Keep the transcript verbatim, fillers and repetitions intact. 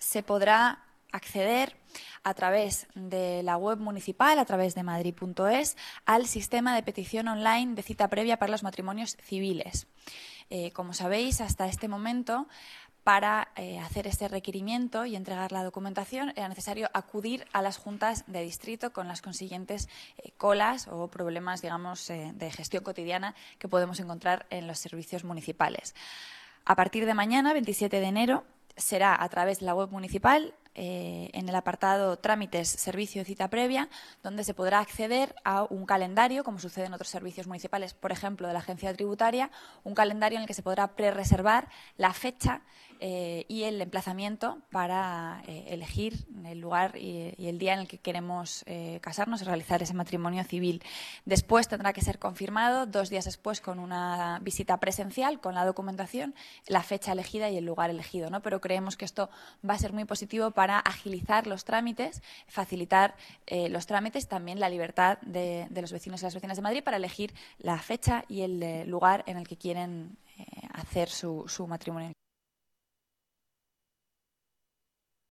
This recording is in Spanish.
se podrá acceder a través de la web municipal, a través de madrid punto es, al sistema de petición online de cita previa para los matrimonios civiles. Eh, como sabéis, hasta este momento, para eh, hacer este requerimiento y entregar la documentación, era necesario acudir a las juntas de distrito con las consiguientes eh, colas o problemas, digamos, eh, de gestión cotidiana que podemos encontrar en los servicios municipales. A partir de mañana, veintisiete de enero, será a través de la web municipal, eh, en el apartado Trámites, Servicio y Cita Previa, donde se podrá acceder a un calendario, como sucede en otros servicios municipales, por ejemplo, de la Agencia Tributaria, un calendario en el que se podrá prerreservar la fecha eh, y el emplazamiento para eh, elegir el lugar y, y el día en el que queremos eh, casarnos y realizar ese matrimonio civil. Después tendrá que ser confirmado, dos días después, con una visita presencial, con la documentación, la fecha elegida y el lugar elegido, ¿no? Pero creemos que esto va a ser muy positivo para agilizar los trámites, facilitar eh, los trámites, también la libertad de, de los vecinos y las vecinas de Madrid para elegir la fecha y el eh, lugar en el que quieren eh, hacer su, su matrimonio.